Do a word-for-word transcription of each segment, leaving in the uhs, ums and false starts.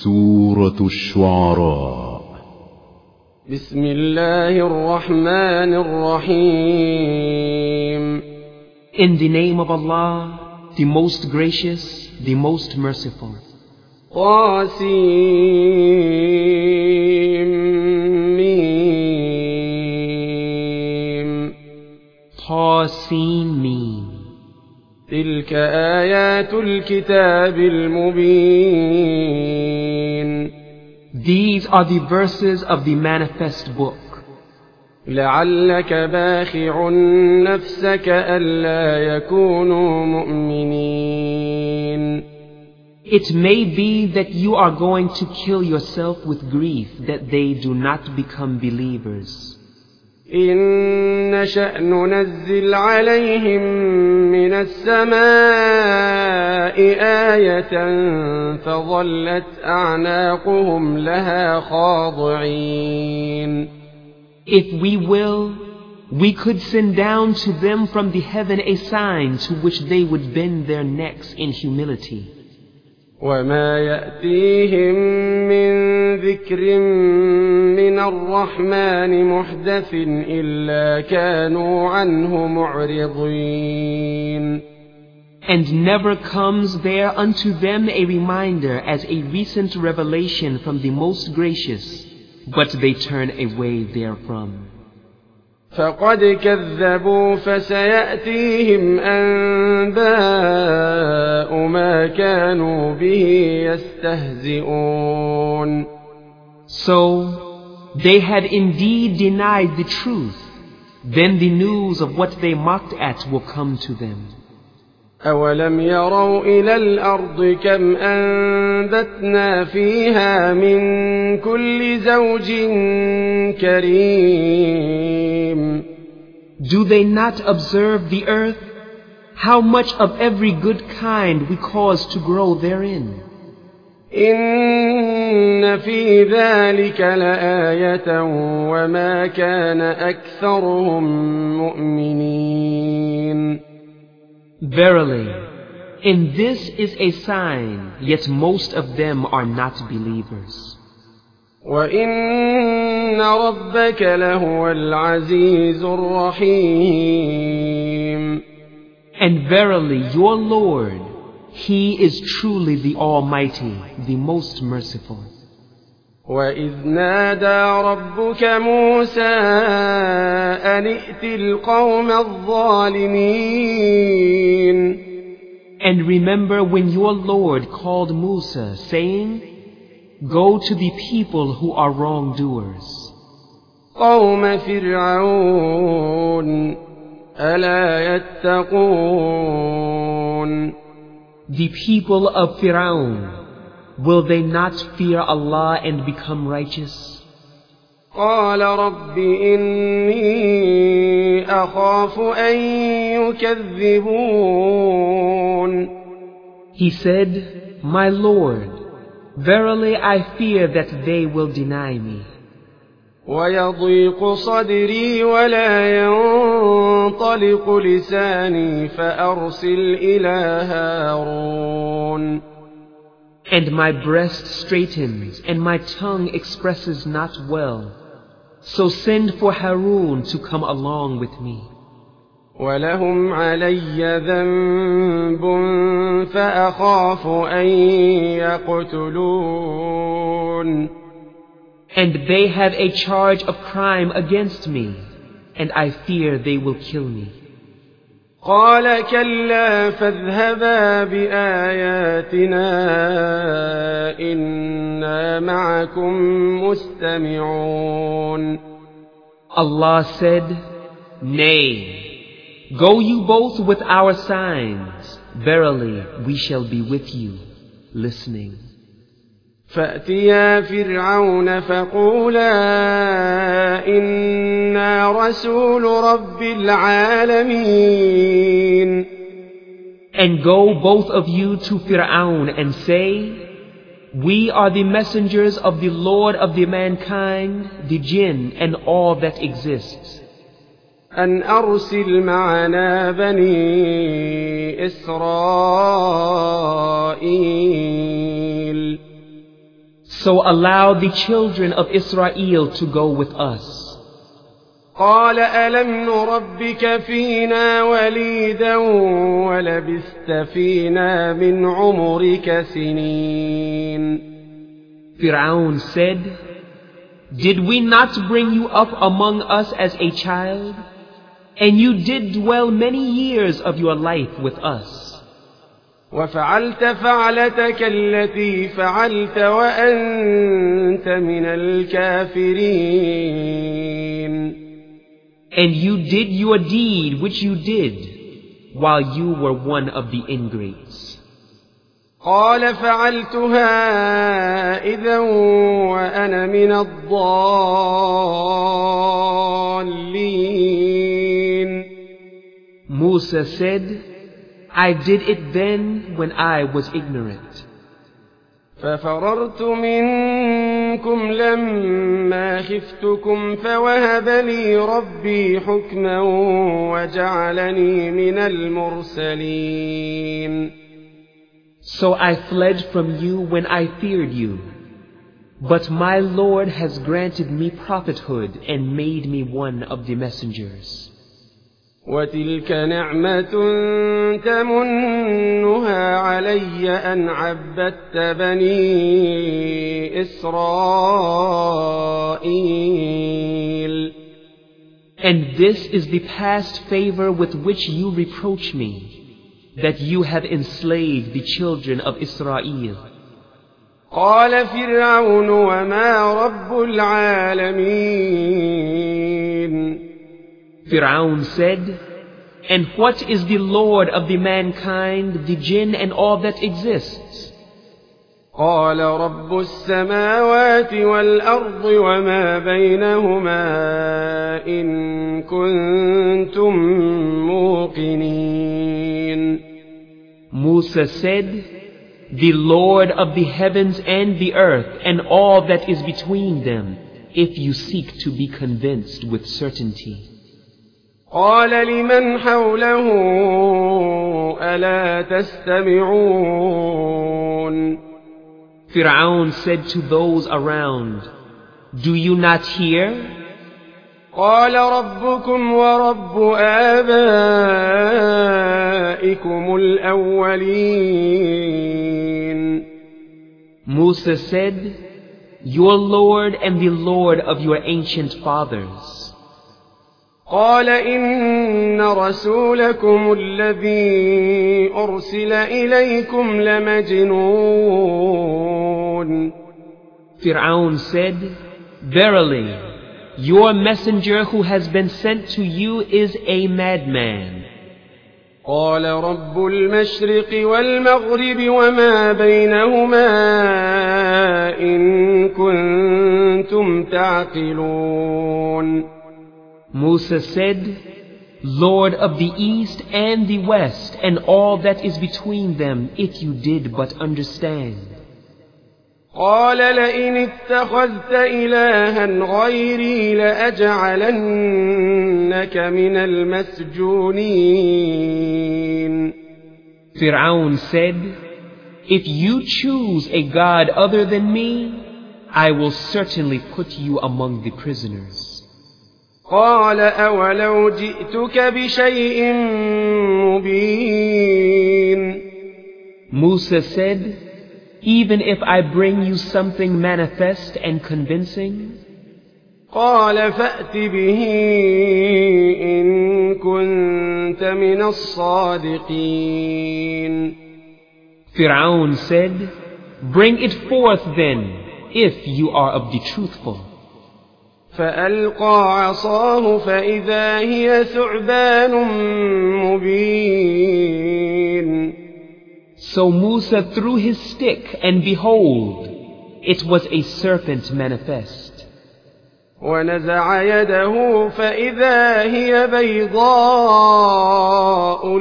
سورة الشعراء. بسم الله الرحمن الرحيم. In the name of Allah, the most gracious, the most merciful. طاسيم طاسيم. تلك آيات الكتاب المبين. These are the verses of the manifest book. لعلك باخع نفسك ألا يكونوا مؤمنين. It may be that you are going to kill yourself with grief that they do not become believers. إن نشأ ننزل عليهم من السماء آية فظلت أعناقهم لها خاضعين. If we will, we could send down to them from the heaven a sign to which they would bend their necks in humility. وما يأتيهم من ذكر من الرحمن محدث إلا كانوا عنه معرضين. And never comes there unto them a reminder as a recent revelation from the most gracious, but they turn away therefrom. فقد كذبوا فسيأتيهم أنباء ما كانوا به يستهزئون. So they had indeed denied the truth, then the news of what they mocked at will come to them. أولم يروا إلى الأرض كم أنبتنا فيها من كل زوج كريم. Do they not observe the earth, how much of every good kind we cause to grow therein? إن في ذلك لآية وما كان أكثرهم مؤمنين. Verily, in this is a sign, yet most of them are not believers. وإن ربك لهو العزيز الرحيم. And verily, your Lord, He is truly the Almighty, the most merciful. وإذ نادى ربك موسى أن ائت القوم الظالمين. And remember when your Lord called Musa, saying, Go to the people who are wrongdoers. قوم فرعون ألا يتقون. The people of Firaun, will they not fear Allah and become righteous? قال رب إني أخاف أن يكذبون. He said, My Lord, verily I fear that they will deny me. ويضيق صدري ولا ينطلق لساني فأرسل إلى هارون. And my breast straightens, and my tongue expresses not well. So send for Harun to come along with me. ولهم علي ذنب فأخاف أن يقتلون. And they have a charge of crime against me, and I fear they will kill me. قال كلا فاذهبا بآياتنا إنا معكم مستمعون. Allah said, Nay, go you both with our signs. Verily, we shall be with you, listening. فأتيا فرعون فقولا إنا رسول رب العالمين. And go both of you to Fir'aun and say, We are the messengers of the Lord of the mankind, the jinn, and all that exists. أن أرسل معنا بني إسرائيل. So allow the children of Israel to go with us. قال ألم نربك فينا وليدا ولبثت فينا من عمرك سنين. Fir'aun said, Did we not bring you up among us as a child? And you did dwell many years of your life with us. وفعلت فعلتك التي فعلت وأنت من الكافرين. And you did your deed which you did, while you were one of the ingrates. قال فعلتها إذا وأنا من الضالين. Musa said, I did it then when I was ignorant. ففررت منكم لما خفتكم فوهب لي ربي حكما وجعلني من المرسلين. So I fled from you when I feared you. But my Lord has granted me prophethood and made me one of the messengers. وتلك نعمة تمنها علي أن عبدت بني إسرائيل. And this is the past favor with which you reproach me, that you have enslaved the children of Israel. قال فرعون وما رب العالمين. Fir'aun said, And what is the Lord of the mankind, the jinn and all that exists? قال رب السماوات والأرض وما بينهما إن كنتم موقنين. Musa said, The Lord of the heavens and the earth and all that is between them, if you seek to be convinced with certainty. قال لمن حوله ألا تستمعون. Fir'aun said to those around, Do you not hear? قال ربكم ورب آبائكم الأولين. Musa said, Your Lord and the Lord of your ancient fathers. قال إن رسولكم الذي أرسل إليكم لمجنون. Fir'aun said, Verily, your messenger who has been sent to you is a madman. قال رب المشرق والمغرب وما بينهما إن كنتم تعقلون. Musa said, Lord of the east and the west and all that is between them, if you did but understand. قال لئن اتخذت إلها غيري لأجعلنك من المسجونين. Fir'aun said, If you choose a god other than me, I will certainly put you among the prisoners. قال أولو جئتك بشيء مبين. Musa said, Even if I bring you something manifest and convincing? قال فأت به إن كنت من الصادقين. Fir'aun said, Bring it forth then, if you are of the truthful. فألقى عصاه فإذا هي ثعبان مبين. So Musa threw his stick, and behold, it was a serpent manifest. ونزع يده فإذا هي بيضاء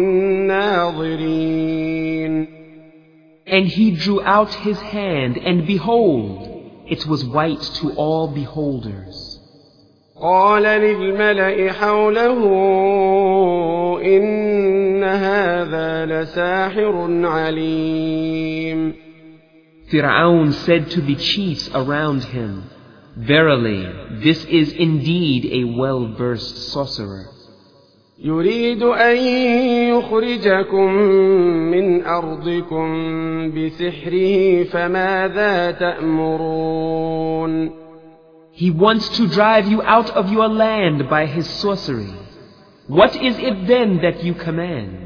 للناظرين. And he drew out his hand, and behold, it was white to all beholders. قال للملأ حوله إن هذا لساحر عليم. Fir'aun said to the chiefs around him, "Verily, this is indeed a well-versed sorcerer. يريد أن يخرجكم من أرضكم بسحره فماذا تأمرون." He wants to drive you out of your land by his sorcery. What is it then that you command?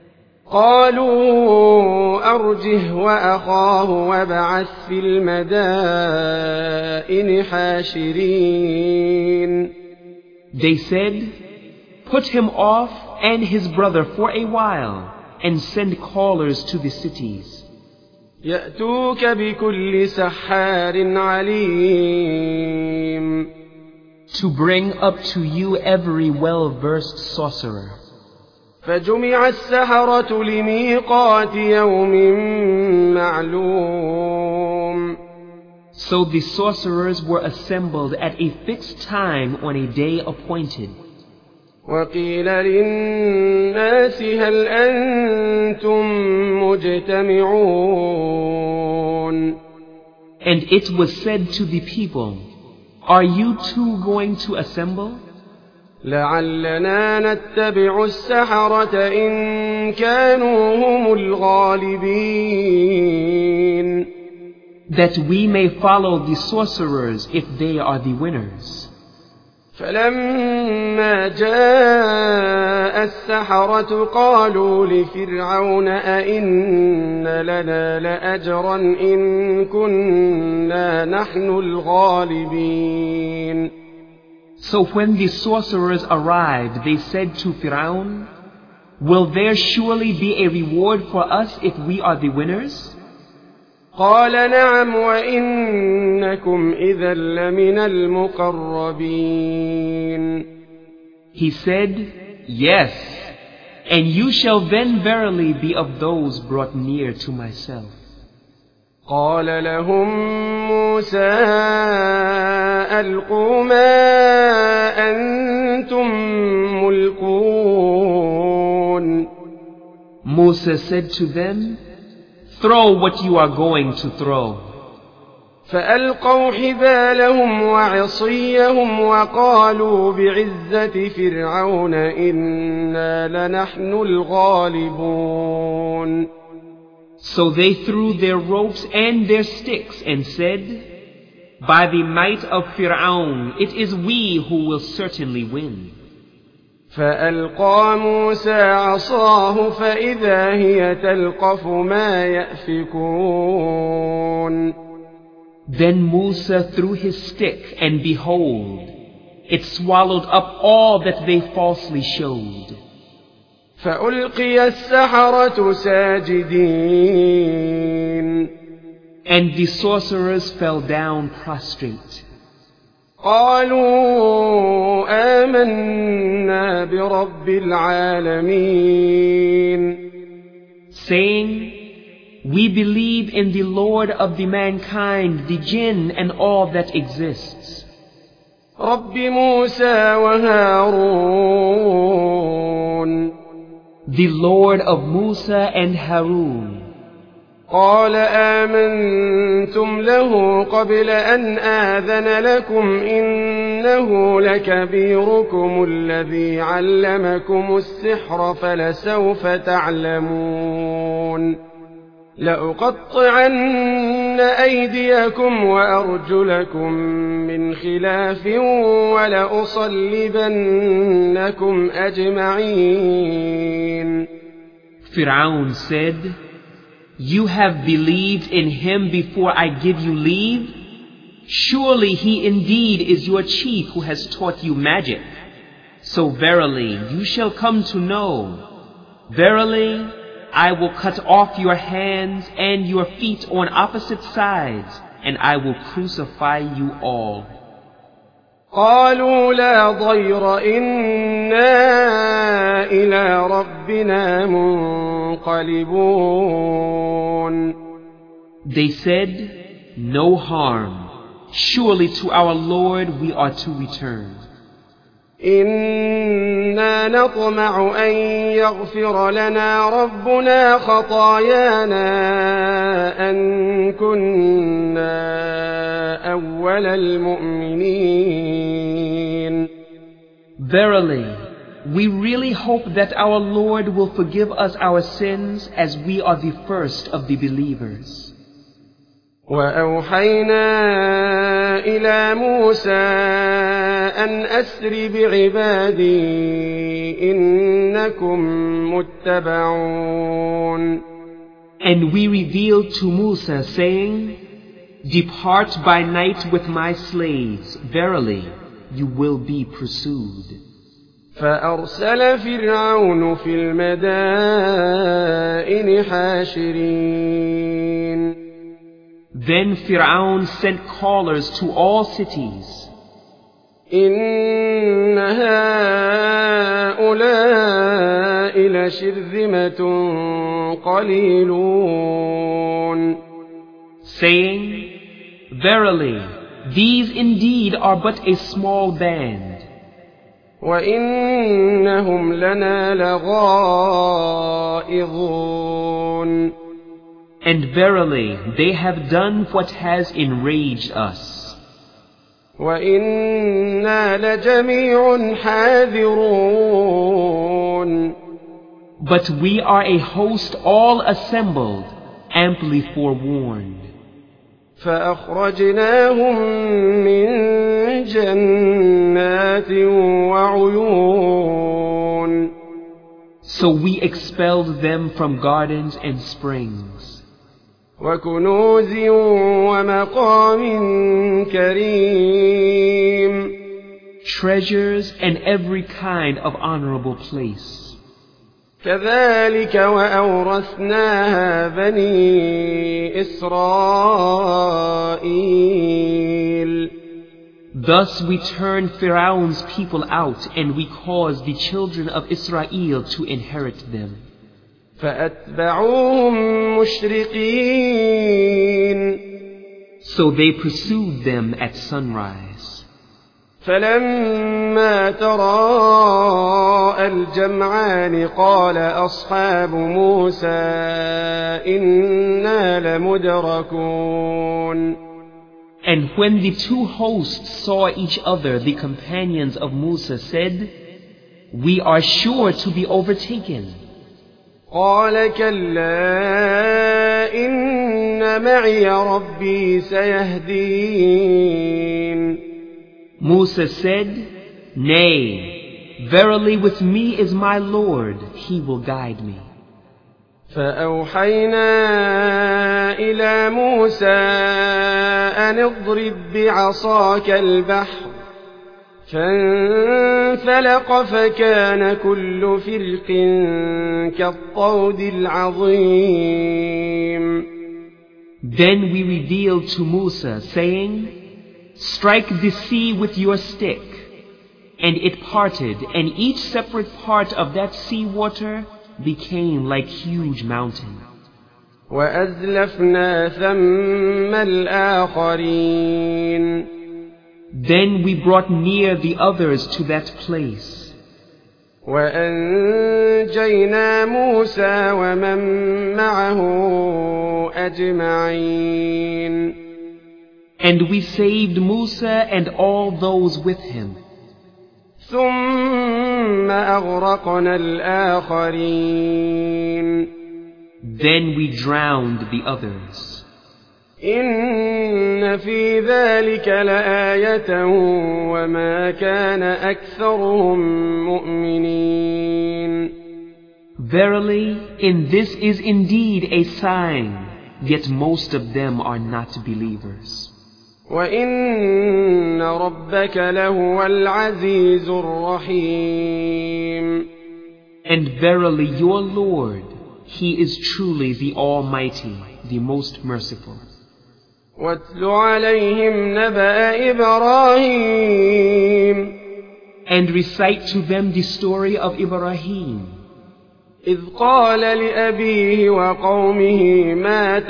قالوا أرجه وأخاه وابعث في المدائن حاشرين. They said, "Put him off and his brother for a while, and send callers to the cities. يأتوك بكل سحار عليم. To bring up to you every well-versed sorcerer." فجمع السحرة لميقات يوم معلوم. So the sorcerers were assembled at a fixed time on a day appointed. وقيل للناس هل أنتم مجتمعون. And it was said to the people, "Are you too going to assemble? لعلنا نتبع السحرة إن كانوا هم الغالبين. That we may follow the sorcerers if they are the winners." فلما جاء السحرة قالوا لفرعون أئن لنا لأجرا إن كنا نحن الغالبين. So when the sorcerers arrived, they said to Fir'aun, "Will there surely be a reward for us if we are the winners?" قال نعم وإنكم إذا لمن المقربين. He said, "Yes, and you shall then verily be of those brought near to myself." قال لهم موسى ألقوا ما أنتم ملقون. Moses said to them, "Throw what you are going to throw." فألقوا حبالهم وعصيهم وقالوا بعزة فرعون إنا لنحن الغالبون. So they threw their ropes and their sticks and said, "By the might of Fir'aun, it is we who will certainly win." فألقى موسى عصاه فإذا هي تلقف ما يأفكون. Then Musa threw his stick, and behold, it swallowed up all that they falsely showed. فألقي السحرة ساجدين. And the sorcerers fell down prostrate. قالوا آمنا برب العالمين. Saying, "We believe in the Lord of the mankind, the jinn, and all that exists. رب موسى وهارون. The Lord of Musa and Harun." قال آمنتم له قبل أن آذن لكم إنه لكبيركم الذي علمكم السحر فلسوف تعلمون. لأقطعن أيديكم وأرجلكم من خلاف ولأصلبنكم أجمعين. Fir'aun said, "You have believed in him before I give you leave? Surely he indeed is your chief who has taught you magic. So verily you shall come to know. Verily I will cut off your hands and your feet on opposite sides, and I will crucify you all." قالوا لا ضير إنا إلى ربنا منقلبون. They said, "No harm. Surely to our Lord we are to return." إنا نطمع أن يغفر لنا ربنا خطايانا أن كنا أول المؤمنين. Verily, we really hope that our Lord will forgive us our sins as we are the first of the believers. وأوحينا إلى موسى أن أسر بعبادي إنكم متبعون. And we revealed to Musa, saying, Depart by night with my slaves, verily you will be pursued. فأرسل فرعون في المدائن حاشرين. Then Fir'aun sent callers to all cities. إن هؤلاء لشرذمة قليلون. Saying, Verily, these indeed are but a small band. وإنهم لنا لغائظون. And verily, they have done what has enraged us. وإنا لجميع حاذرون. But we are a host all assembled, amply forewarned. فأخرجناهم من جنات وعيون. So we expelled them from gardens and springs. وكنوز ومقام كريم. Treasures and every kind of honorable place. كذلك وأورثناها بني إسرائيل. Thus we turned Pharaoh's people out, and we caused the children of Israel to inherit them. فأتبعوهم مشرقين. So they pursued them at sunrise. فلما تراءى الجمعان قال أصحاب موسى إنا لمدركون. And when the two hosts saw each other, the companions of Musa said, We are sure to be overtaken. قال كلا إن معي ربي سيهدين. Musa said, Nay, verily with me is my Lord, he will guide me. فأوحينا إلى موسى أن اضرب بعصاك البحر فانفلق فكان كل فرق كالطود العظيم. Then we revealed to Musa, saying, Strike the sea with your stick. And it parted, and each separate part of that sea water became like huge mountains. وأزلفنا ثم الآخرين. Then we brought near the others to that place. وأنجينا موسى ومن معه أجمعين. And we saved Musa and all those with him. ثم أغرقنا الآخرين. Then we drowned the others. إن في ذلك لآية وما كان أكثرهم مؤمنين. Verily, in this is indeed a sign, yet most of them are not believers. وإن ربك لهو العزيز الرحيم. And verily your Lord, He is truly the Almighty, the most merciful. واتل عليهم نبأ إبراهيم. And recite to them the story of Ibrahim. إذ قال لأبيه وقومه ما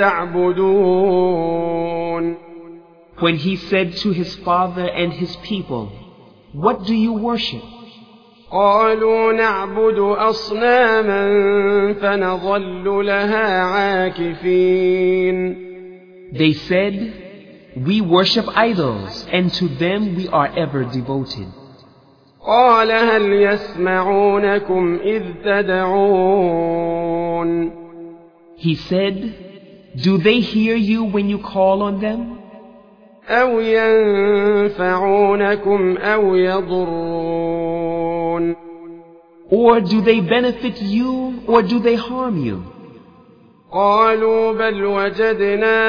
تعبدون. When he said to his father and his people, What do you worship? قالوا نعبد أصناما فنظل لها عاكفين. They said, we worship idols, and to them we are ever devoted. قال هل يسمعونكم إذ تدعون. He said, do they hear you when you call on them? أو ينفعونكم أو يضرون. Or do they benefit you, or do they harm you? قالوا بل وجدنا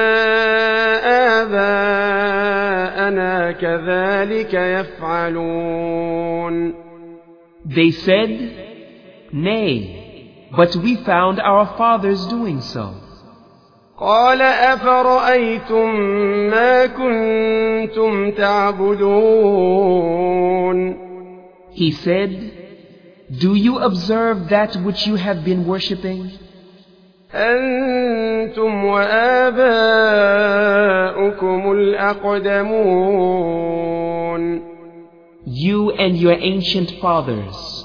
آباءنا كذلك يفعلون. They said, nay, but we found our fathers doing so. قال أفرأيتم ما كنتم تعبدون. He said, do you observe that which you have been worshipping? أنتم وآباؤكم الأقدمون. You and your ancient fathers.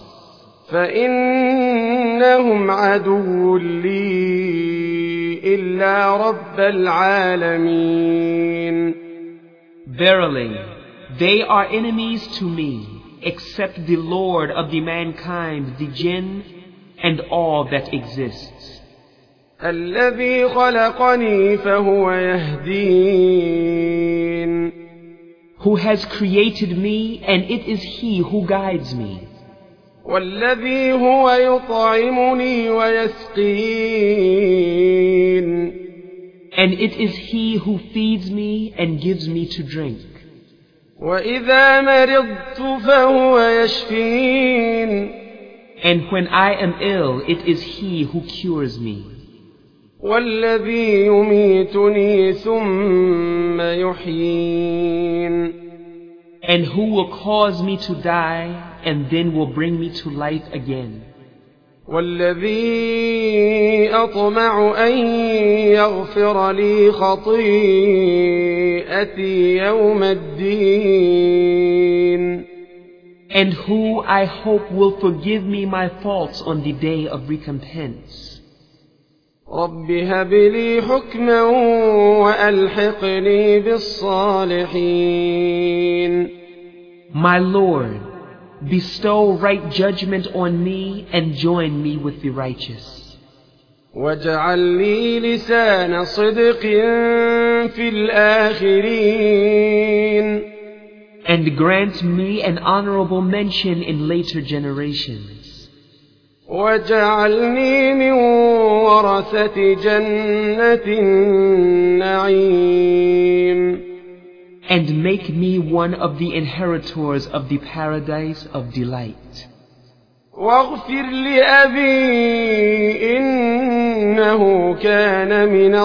فإنهم عدو لي إلا رب العالمين. Verily, they are enemies to me, except the Lord of the mankind, the jinn, and all that exists. الذي خلقني فهو يهدين. Who has created me, and it is He who guides me. والذي هو يطعمني ويسقين. And it is He who feeds me and gives me to drink. وإذا مرضت فهو يشفين. And when I am ill, it is He who cures me. والذي يميتني ثم يحيين. And who will cause me to die and then will bring me to life again. والذي أطمع أن يغفر لي خطيئتي يوم الدين. And who I hope will forgive me my faults on the day of recompense. رب هب لي حكما وألحقني بالصالحين. My Lord, bestow right judgment on me and join me with the righteous. واجعل لي لسان صدق في الآخرين. And grant me an honorable mention in later generations. واجعلني من ورثة جنة النعيم. And make me one of the inheritors of the paradise of delight. واغفر لأبي إنه كان من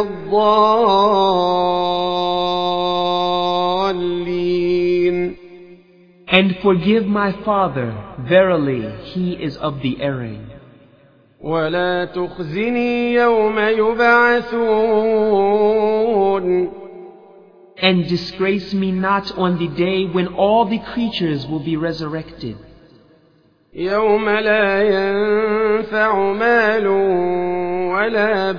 الضالين. And forgive my father, verily he is of the erring. ولا تخزني يوم يبعثون. And disgrace me not on the day when all the creatures will be resurrected. يوم لا ينفع مال ولا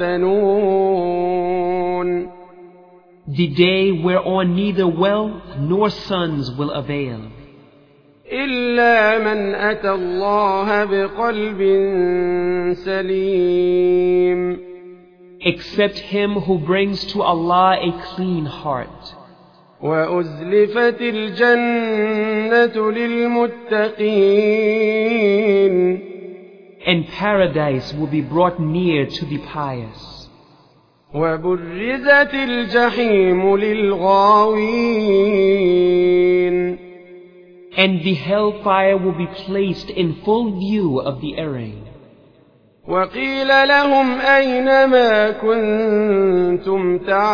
بنون. The day whereon neither wealth nor sons will avail. إلا من أتى الله بقلب سليم. Except him who brings to Allah a clean heart. وأزلفت الجنة للمتقين. And paradise will be brought near to the pious. وبرزت الجحيم للغاوين. And the hellfire will be placed in full view of the erring. وقيل لهم أين ما كنتم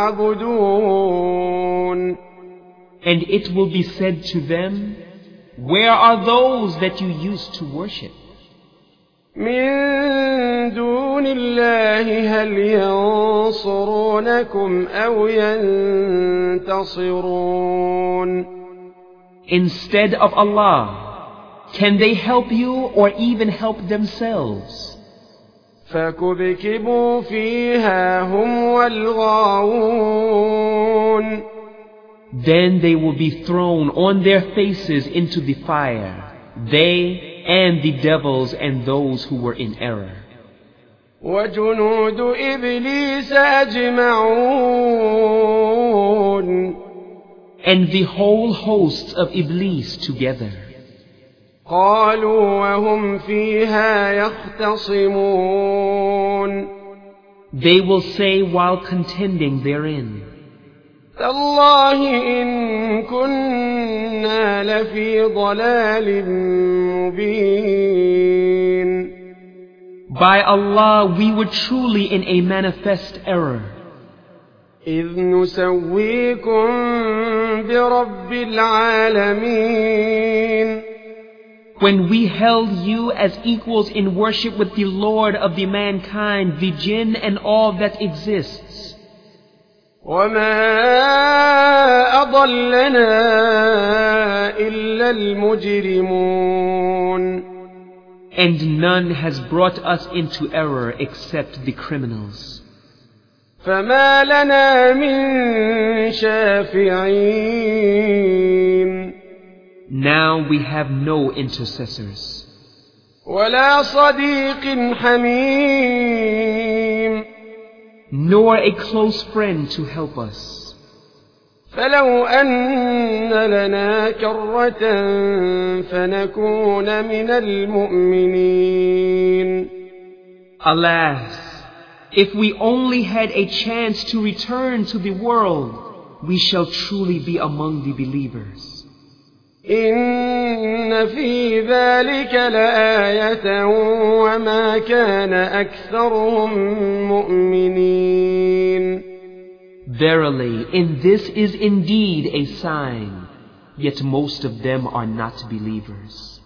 تعبدون. And it will be said to them, where are those that you used to worship? من دون الله هل ينصرونكم أو ينتصرون. Instead of Allah, Can they help you or even help themselves? فكبكبوا فيها هم والغاوون. Then they will be thrown on their faces into the fire, they and the devils and those who were in error. وجنود إبليس أجمعون. And the whole hosts of Iblis together. قالوا وهم فيها يختصمون. They will say while contending therein, تالله إن كنا لفي ضلال مبين. By Allah, we were truly in a manifest error. إذ نسويكم برب العالمين. When we held you as equals in worship with the Lord of the mankind, the jinn and all that exists. وما أضلنا إلا المجرمون. And none has brought us into error except the criminals. فما لنا من شافعين. Now we have no intercessors. ولا صديق حميم. Nor a close friend to help us. فلو أن لنا كرة فنكون من المؤمنين. Alas, if we only had a chance to return to the world, we shall truly be among the believers. إن في ذلك لآية وما كان أكثرهم مؤمنين. Verily, in this is indeed a sign, yet most of them are not believers.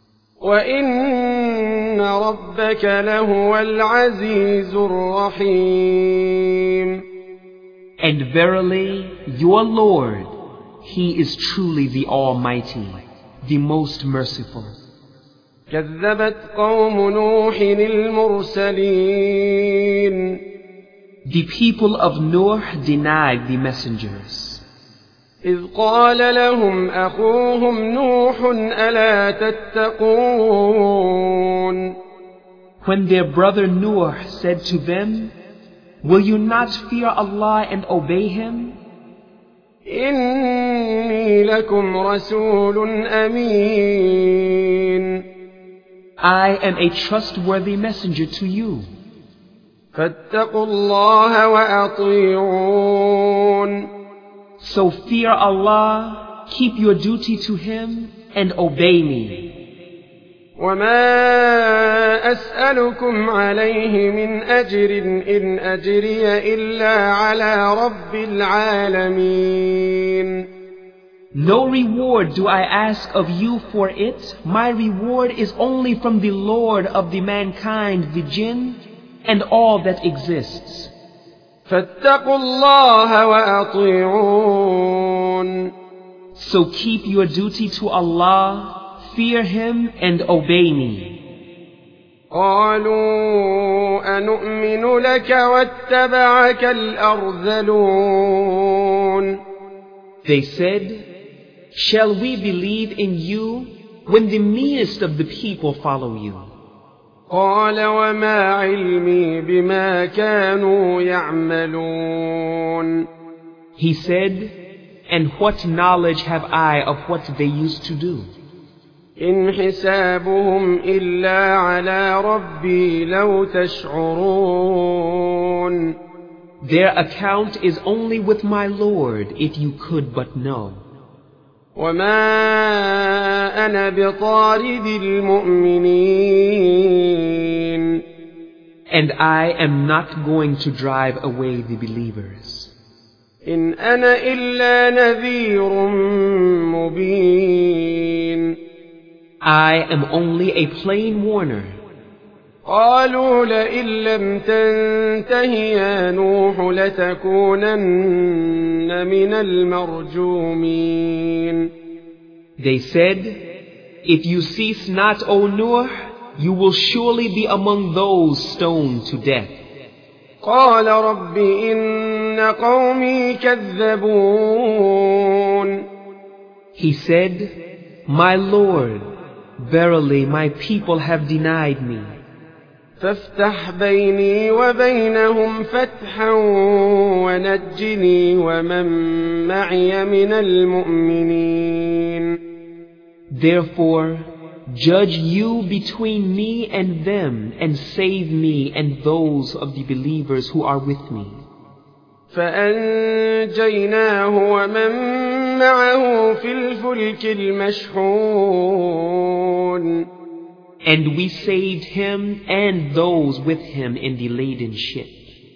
وإن ربك لهو العزيز الرحيم. And verily, your Lord, He is truly the Almighty, the most merciful. كذبت قوم نوح المرسلين. The people of Nuh denied the messengers. إذ قال لهم أخوهم نوح ألا تتقون. When their brother Nuh said to them, will you not fear Allah and obey Him? إني لكم رسول أمين. I am a trustworthy messenger to you. فاتقوا الله وأطيعون. So fear Allah, keep your duty to Him, and obey me. وما أسألكم عليه من أجر إن أجري إلا على رب العالمين. No reward do I ask of you for it. My reward is only from the Lord of the mankind, the jinn, and all that exists. فاتقوا الله وأطيعون. So keep your duty to Allah, fear Him, and obey me. قالوا أنؤمن لك واتبعك الأرذلون. They said, shall we believe in you when the meanest of the people follow you? قال وما علمي بما كانوا يعملون. He said, and what knowledge have I of what they used to do? إن حسابهم إلا على ربي لو تشعرون. Their account is only with my Lord, if you could but know. وما أنا بطارد المؤمنين. And I am not going to drive away the believers. إن أنا إلا نذير مبين. I am only a plain warner. قالوا لئن لم تنته يا نوح لتكونن من المرجومين. They said, If you cease not, O Nuh, you will surely be among those stoned to death. قال رب إن قومي كذبون. He said, My Lord, verily my people have denied me. فافتح بيني وبينهم فتحا ونجني ومن معي من المؤمنين. Therefore, judge you between me and them, and save me and those of the believers who are with me. فأنجيناه ومن معه في الفلك المشحون. And we saved him and those with him in the laden ship.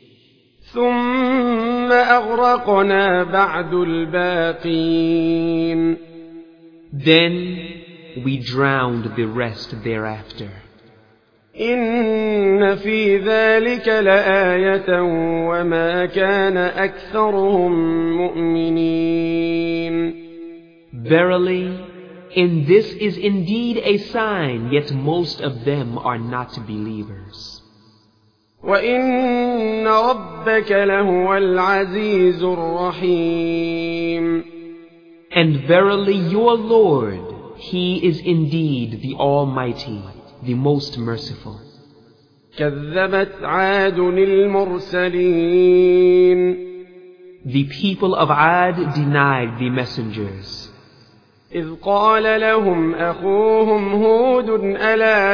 ثم أغرقنا بعد الباقين. Then we drowned the rest thereafter. إن في ذلك لآية وما كان أكثرهم مؤمنين. Verily, in this is indeed a sign, yet most of them are not believers. وإن ربك لهو العزيز الرحيم. And verily your Lord, He is indeed the Almighty, the most merciful. كذبت عاد المرسلين. The people of Ad denied the messengers. إذ قال لهم أخوهم هود ألا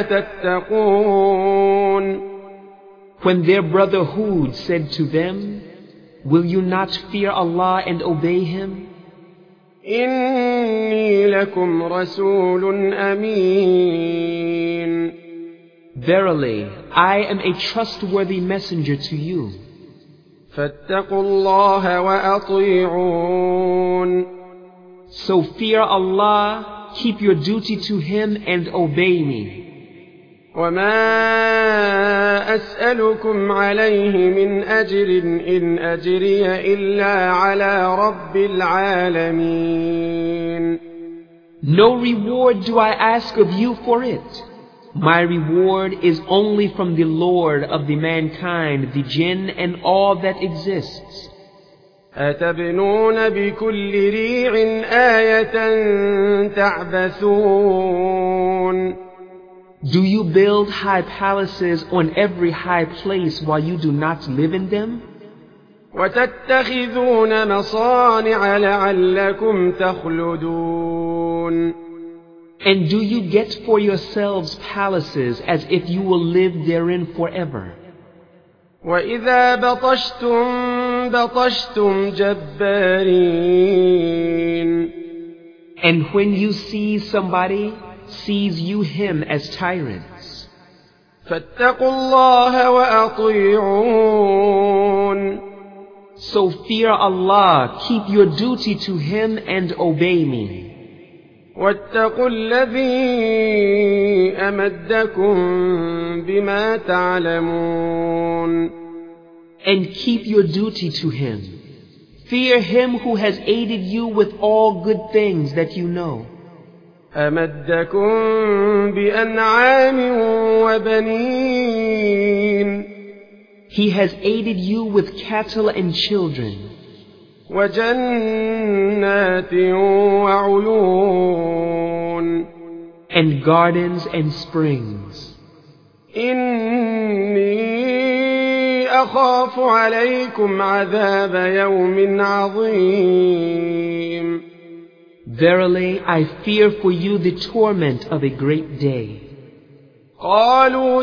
تتقون. When their brother Hud said to them, Will you not fear Allah and obey Him? إني لكم رسول أمين. Verily, I am a trustworthy messenger to you. فاتقوا الله وأطيعون. So fear Allah, keep your duty to Him and obey me. وما أسألكم عليه من أجر إن أجري إلا على رب العالمين. No reward do I ask of you for it. My reward is only from the Lord of the mankind, the jinn, and all that exists. أتبنون بكل ريع آية تعبثون. Do you build high palaces on every high place while you do not live in them? وتتخذون مصانع لعلكم تخلدون. And do you get for yourselves palaces as if you will live therein forever? وإذا بطشتم بطشتم جبارين. And when you seize somebody, seize you him as tyrants. فاتقوا الله وأطيعون. So fear Allah, keep your duty to Him and obey me. واتقوا الذي أمدكم بما تعلمون. And keep your duty to Him. Fear Him who has aided you with all good things that you know. أمدكم بأنعام وبنين. He has aided you with cattle and children. وجنات وعيون. And gardens and springs. إني أخاف عليكم عذاب يوم عظيم. Verily, I fear for you the torment of a great day. قالوا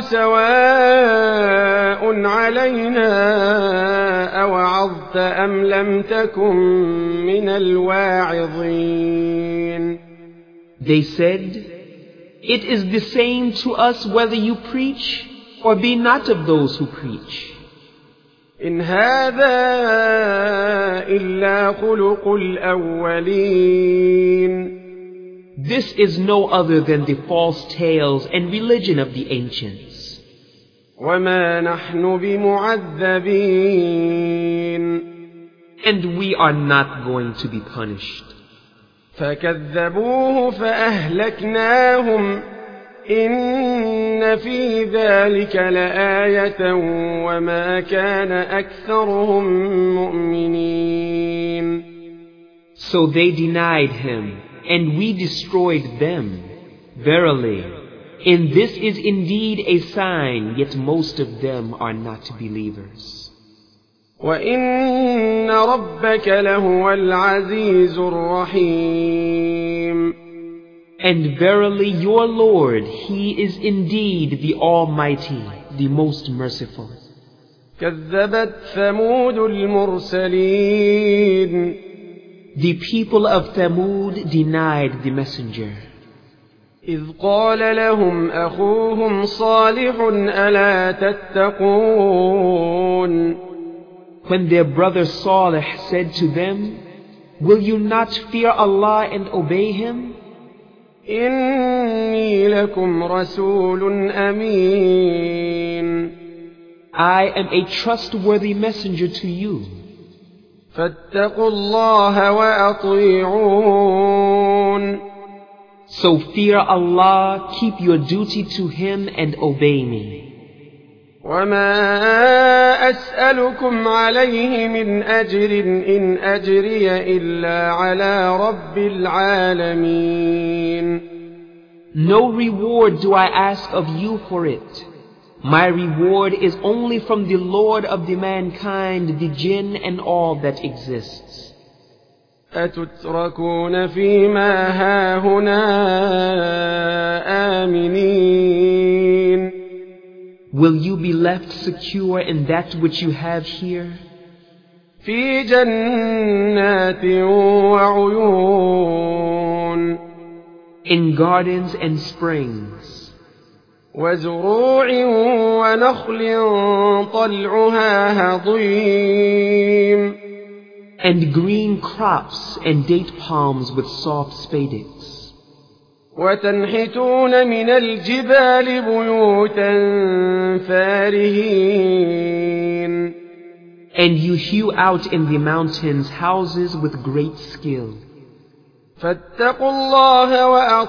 سواء علينا أوعظت أم لم تكن من الواعظين. They said, It is the same to us whether you preach or be not of those who preach. إن هذا إلا خلق الأولين. This is no other than the false tales and religion of the ancients. وما نحن بمعذبين. And we are not going to be punished. فكذبوه فأهلكناهم إن في ذلك لآية وما كان أكثرهم مؤمنين. So they denied him, and we destroyed them. Verily, in this is indeed a sign, yet most of them are not believers. وَإِنَّ رَبَّكَ لَهُوَ الْعَزِيزُ الرَّحِيمُ. And verily your Lord, He is indeed the Almighty, the most merciful. كذبت ثمود المرسلين. The people of Thamud denied the messenger. إذ قال لهم أخوهم صالح ألا تتقون. When their brother Salih said to them, will you not fear Allah and obey Him? إني لكم رسول أمين. I am a trustworthy messenger to you. فاتقوا الله وأطيعون. So fear Allah, keep your duty to Him and obey me. وما أسألكم عليه من أجر إن أجري إلا على رب العالمين. No reward do I ask of you for it. My reward is only from the Lord of the mankind, the jinn and all that exists. أتتركون فيما هاهنا آمنين. Will you be left secure in that which you have here? في جنات وعيون. In gardens and springs. وزروع ونخل طلعها هضيم. And green crops and date palms with soft spadix. وتنحتون من الجبال بيوتا فارهين. And you hew out in the mountains houses with great skill. فاتقوا الله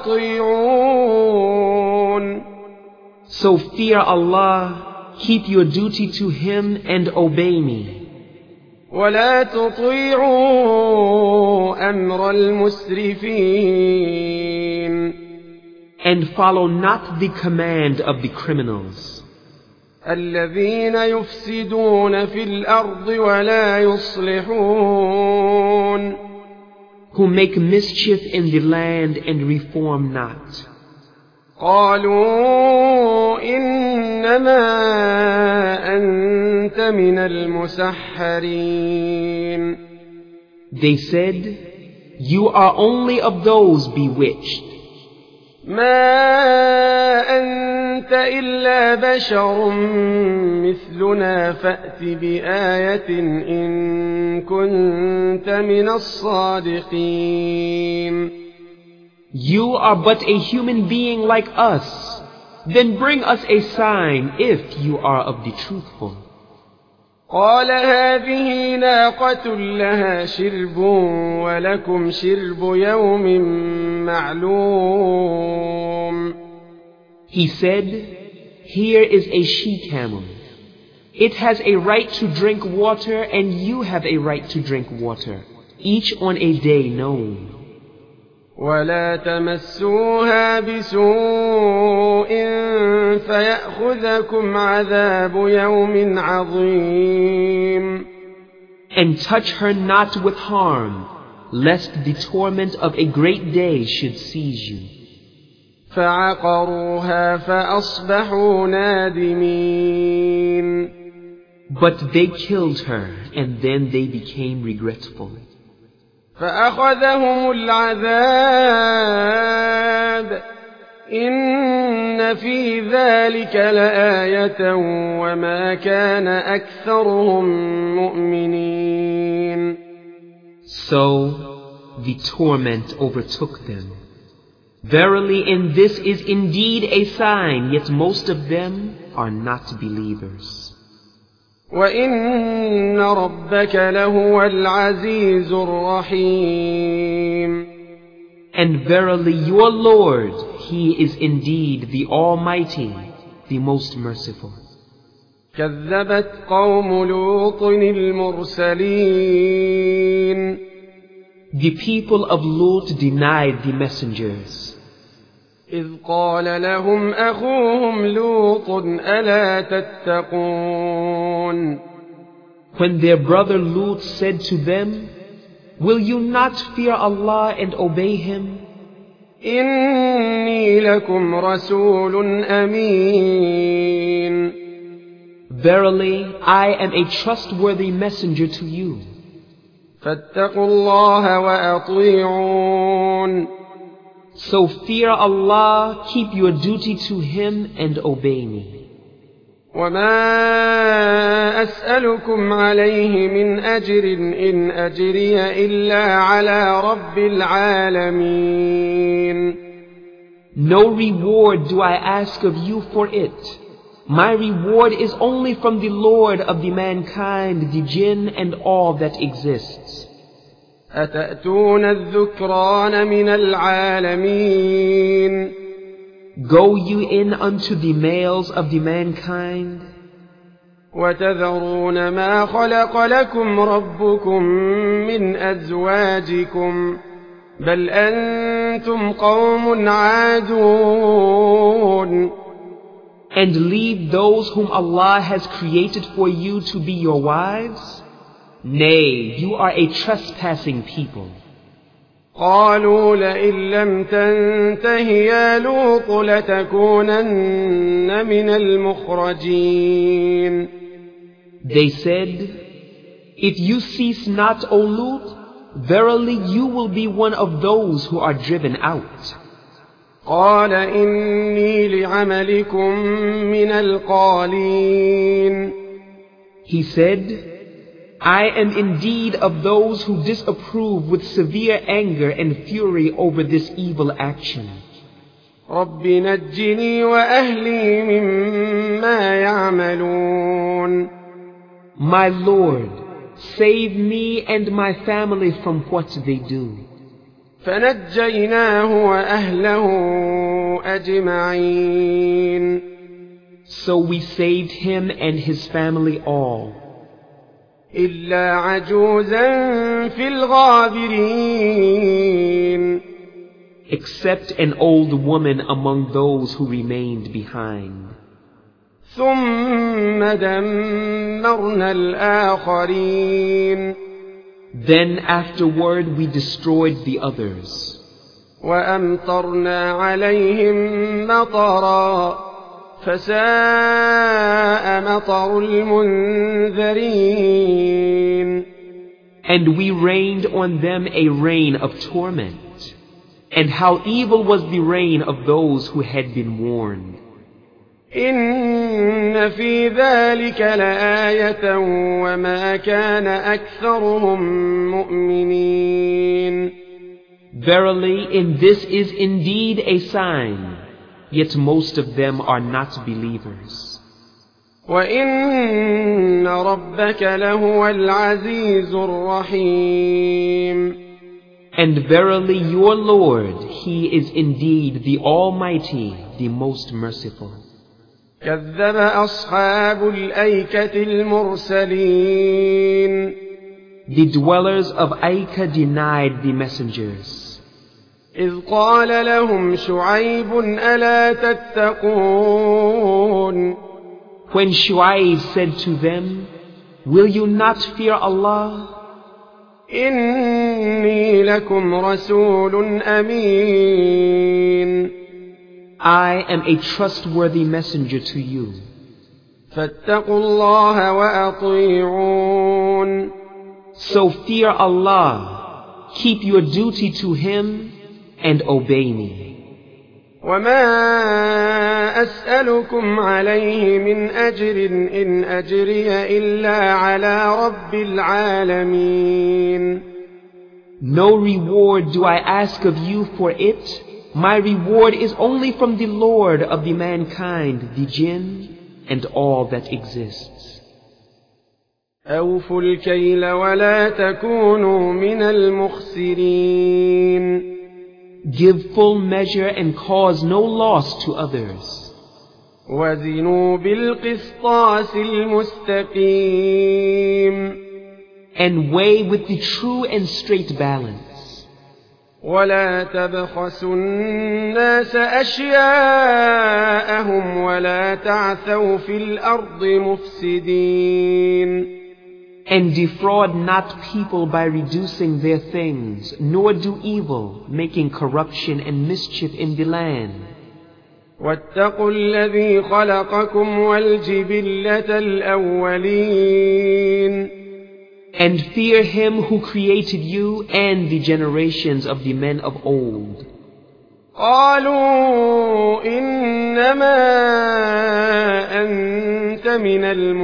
وأطيعون. So fear Allah, keep your duty to Him and obey me. ولا تطيعوا أمر المسرفين. And follow not the command of the criminals. الذين يفسدون في الأرض ولا يصلحون. Who make mischief in the land and reform not. قالوا إنما أنت من المسحرين. They said, you are only of those bewitched. ما أنت إلا بشر مثلنا فأت بآية إن كنت من الصادقين. You are but a human being like us. Then bring us a sign if you are of the truthful. قال هذه ناقة لها شرب ولكم شرب يوم معلوم. He said, here is a she-camel. It has a right to drink water and you have a right to drink water, each on a day known. ولا تمسوها بسوء فيأخذكم عذاب يوم عظيم. And touch her not with harm, lest the torment of a great day should seize you. فعقروها فأصبحوا نادمين. But they killed her, and then they became regretful. فأخذهم العذاب إن في ذلك لآية وما كان أكثرهم مؤمنين. So the torment overtook them. Verily in this is indeed a sign, yet most of them are not believers. وَإِنَّ رَبَّكَ لَهُوَ الْعَزِيزُ الرَّحِيمُ. And verily your Lord, He is indeed the Almighty, the most merciful. كذبت قوم لوط المرسلين. The people of Lut denied the messengers. إذ قال لهم أخوهم لوط ألا تتقون. When their brother Lut said to them, will you not fear Allah and obey Him? إني لكم رسول أمين. Verily, I am a trustworthy messenger to you. فاتقوا الله وأطيعون. So fear Allah, keep your duty to Him and obey me. وما أسألكم عليه من أجر إن أجري إلا على رب العالمين. No reward do I ask of you for it. My reward is only from the Lord of the mankind, the jinn, and all that exists. أتأتون الذكران من العالمين. Go you in unto the males of the mankind, وتذرون ما خلق لكم ربكم من أزواجكم بل أنتم قوم عادون. and leave those whom Allah has created for you to be your wives? Nay, you are a trespassing people. قالوا لئن لم تنته يا لوط لتكونن من المخرجين. They said, if you cease not, O Lut, verily you will be one of those who are driven out. قال إني لعملكم من القالين. He said, I am indeed of those who disapprove with severe anger and fury over this evil action. رب نجني وأهلي مما يعملون. My Lord, save me and my family from what they do. فنجيناه وأهله أجمعين. So we saved him and his family all, إلا عجوزا في الغابرين. except an old woman among those who remained behind. ثم دمرنا الآخرين. Then afterward we destroyed the others. وأمطرنا عليهم مطرا فساء مطر المنذرين. And we rained on them a rain of torment. And how evil was the rain of those who had been warned. إن في ذلك لآية وما كان أكثرهم مؤمنين. Verily, in this is indeed a sign, yet most of them are not believers. وإن ربك لهو العزيز الرحيم. And verily your Lord, He is indeed the Almighty, the most merciful. كذب أصحاب الأيكة المرسلين. The dwellers of Aika denied the messengers. إذ قال لهم شعيب ألا تتقون. When Shu'aib said to them, will you not fear Allah? إني لكم رسول أمين. I am a trustworthy messenger to you. فاتقوا الله وأطيعون. So fear Allah, keep your duty to Him, and obey me. وما أسألكم عليه من أجر إن أجري إلا على رب العالمين. No reward do I ask of you for it. My reward is only from the Lord of the mankind, the jinn, and all that exists. أوفوا الكيل ولا تكونوا من المخسرين. Give full measure and cause no loss to others. وزنوا بالقسطاس المستقيم And weigh with the true and straight balance. ولا تبخسوا الناس أشياءهم ولا تعثوا في الأرض مفسدين. And defraud not people by reducing their things, nor do evil, making corruption and mischief in the land. واتقوا الذي خلقكم والجبلة الأولين. And fear him who created you and the generations of the men of old. قالوا إنما أنت من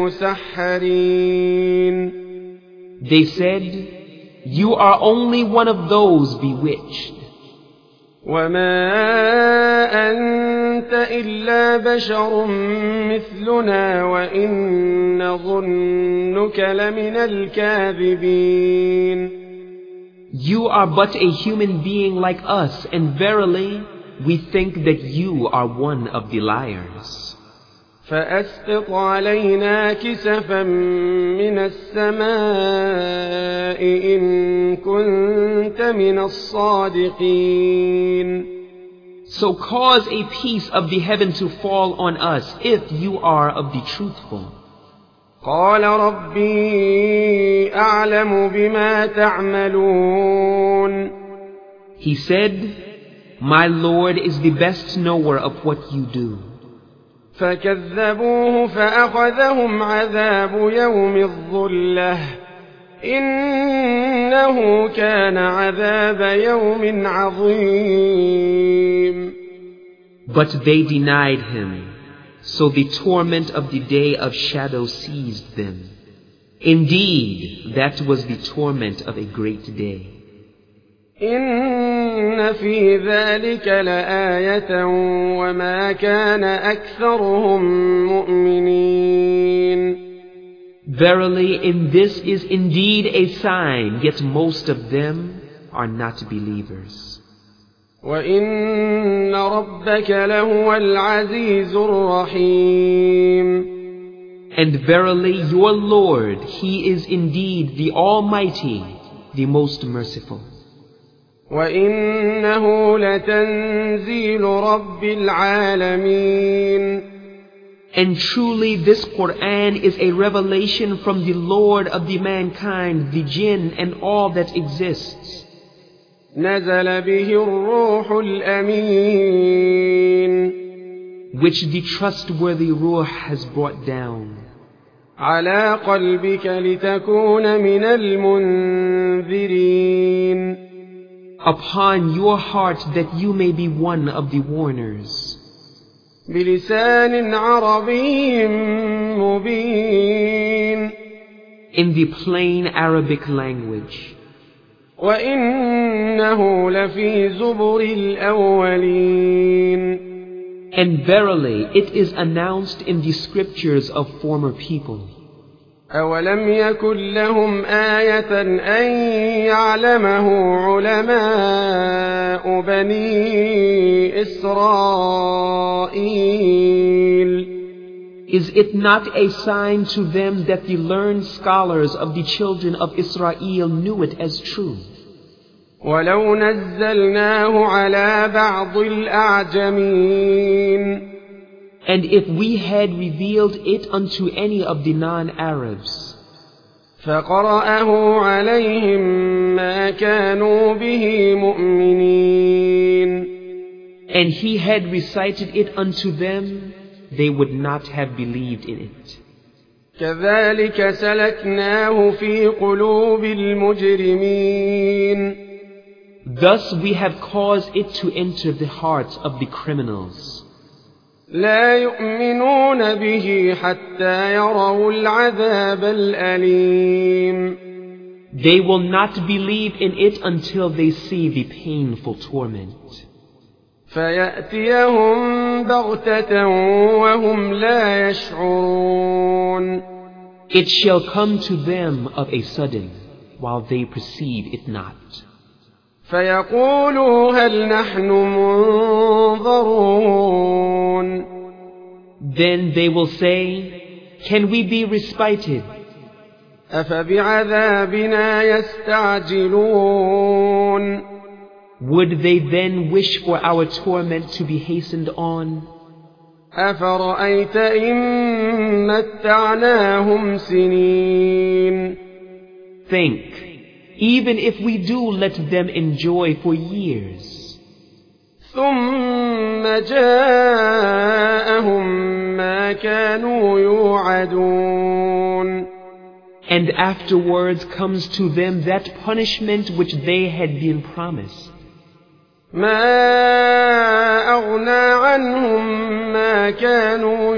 المسحرين. They said, you are only one of those bewitched. وما أنت إلا بشر مثلنا وإن نظنك لمن الكاذبين. You are but a human being like us, and verily, we think that you are one of the liars. فأسقط علينا كسفا من السماء إن كنت من الصادقين. So cause a piece of the heaven to fall on us, if you are of the truthful. قال ربي أعلم بما تعملون. He said, my Lord is the best knower of what you do. فكذبوه فأخذهم عذاب يوم الظلة إنه كان عذاب يوم عظيم. But they denied him, so the torment of the day of shadow seized them. Indeed, that was the torment of a great day. إن في ذلك لآية وما كان أكثرهم مؤمنين. Verily, in this is indeed a sign, yet most of them are not believers. وإن ربك لهو العزيز الرحيم. And verily, your Lord, He is indeed the Almighty, the most merciful. وإنه لتنزيل رب العالمين. And truly this Quran is a revelation from the Lord of the mankind, the jinn, and all that exists. نزل به الروح الأمين. Which the trustworthy Ruh has brought down. على قلبك لتكون من المنذرين. Upon your heart that you may be one of the warners. بلسان عربي مبين. In the plain Arabic language. وإنه لفي زبر الأولين. And verily it is announced in the scriptures of former people. أولم يكن لهم آية أن يعلمه علماء بني إسرائيل. Is it not a sign to them that the learned scholars of the children of Israel knew it as true? ولو نزلناه على بعض الأعجمين. And if we had revealed it unto any of the non-Arabs, فقرأه عليهم ما كانوا به مؤمنين. And he had recited it unto them, they would not have believed in it. كذلك سلكناه في قلوب المجرمين. Thus we have caused it to enter the hearts of the criminals. لا يؤمنون به حتى يروا العذاب الأليم. They will not believe in it until they see the painful torment. فيأتيهم بغتة وهم لا يشعرون. It shall come to them of a sudden, while they perceive it not. فيقولوا هل نحن منظرون. Then they will say, can we be respited? أفبعذابنا يستعجلون. Would they then wish for our torment to be hastened on? أفرأيت إن متعناهم سنين. Think, even if we do let them enjoy for years, ثم جاءهم ما كانوا يوعدون. and afterwards comes to them that punishment which they had been promised. ما أغنى عنهم ما كانوا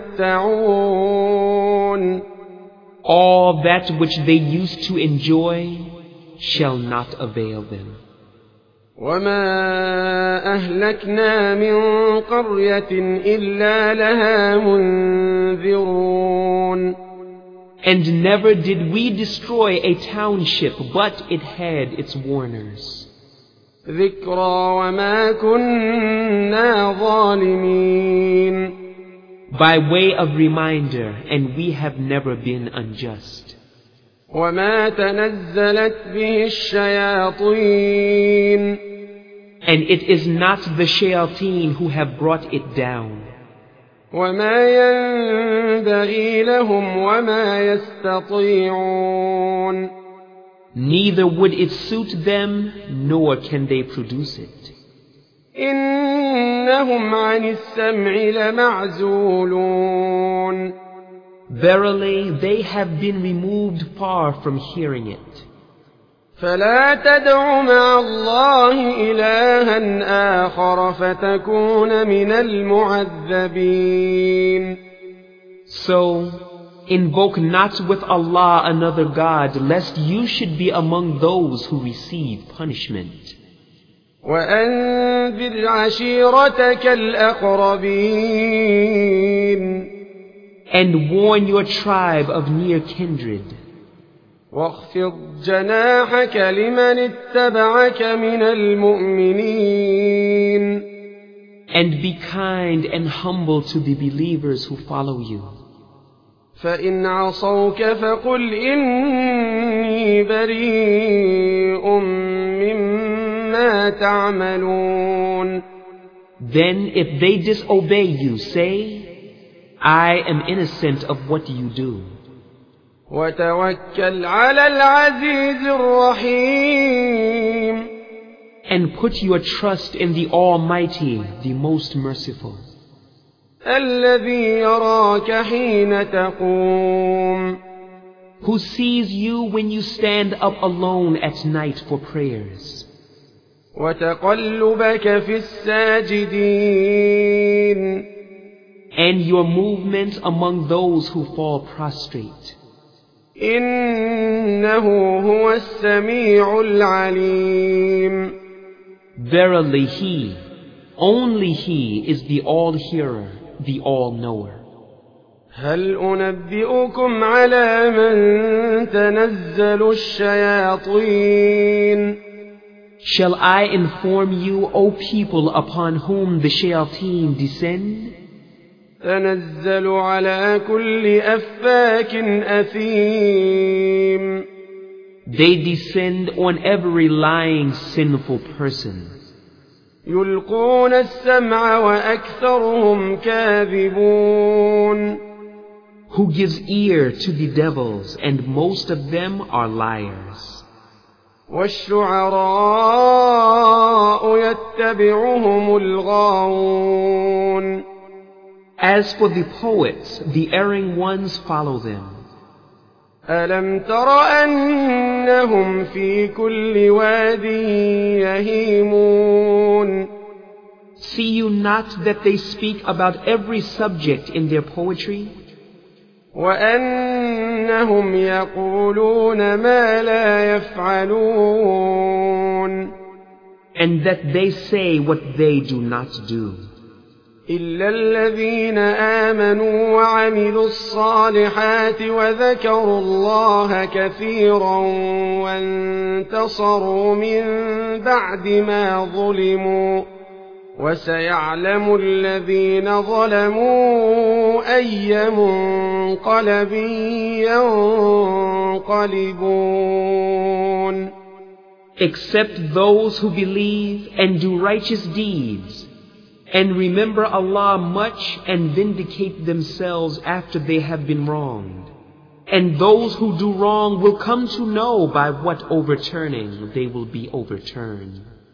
يمتعون. All that which they used to enjoy shall not avail them. وما أهلكنا من قرية إلا لها منذرون. And never did we destroy a township, but it had its warners. ذكرى وما كنا ظالمين. By way of reminder, and we have never been unjust. وما تنزلت به الشياطين. And it is not the shayateen who have brought it down. وما ينبغي لهم وما يستطيعون. Neither would it suit them, nor can they produce it. إنهم عن السمع لمعزولون. Verily, they have been removed far from hearing it. فلا تدع مع الله إلها آخر فتكون من المعذبين. So, invoke not with Allah another God, lest you should be among those who receive punishment. وأنذر عشيرتك الأقربين. And warn your tribe of near kindred. واخفض جناحك لمن اتبعك من المؤمنين. And be kind and humble to the believers who follow you. فإن عصوك فقل إني بريء مما تعملون. Then if they disobey you, say, I am innocent of what you do. وتوكل على العزيز الرحيم. And put your trust in the Almighty, the Most Merciful. الذي يراك حين تقوم. Who sees you when you stand up alone at night for prayers. وتقلبك في الساجدين. And your movement among those who fall prostrate. إنه هو السميع العليم. Verily He, only He is the All-Hearer, the All-Knower. هل أنبئكم على من تنزل الشياطين. Shall I inform you, O people, upon whom the shayateen descend? تنزل على كل أفاك أثيم. They descend on every lying, sinful person. يلقون السمع وأكثرهم كاذبون. Who gives ear to the devils, and most of them are liars. والشعراء يتبعهم الغاوون. As for the poets, the erring ones follow them. ألم تر أنهم في كل واد يهيمون. See you not that they speak about every subject in their poetry? وأنهم يقولون ما لا يفعلون. And that they say what they do not do. إلا الذين آمنوا وعملوا الصالحات وذكروا الله كثيرا وانتصروا من بعد ما ظلموا وسيعلم الذين ظلموا أي منقلب ينقلبون. Except those who believe and do righteous deeds and remember Allah much and vindicate themselves after they have been wronged. And those who do wrong will come to know by what overturning they will be overturned.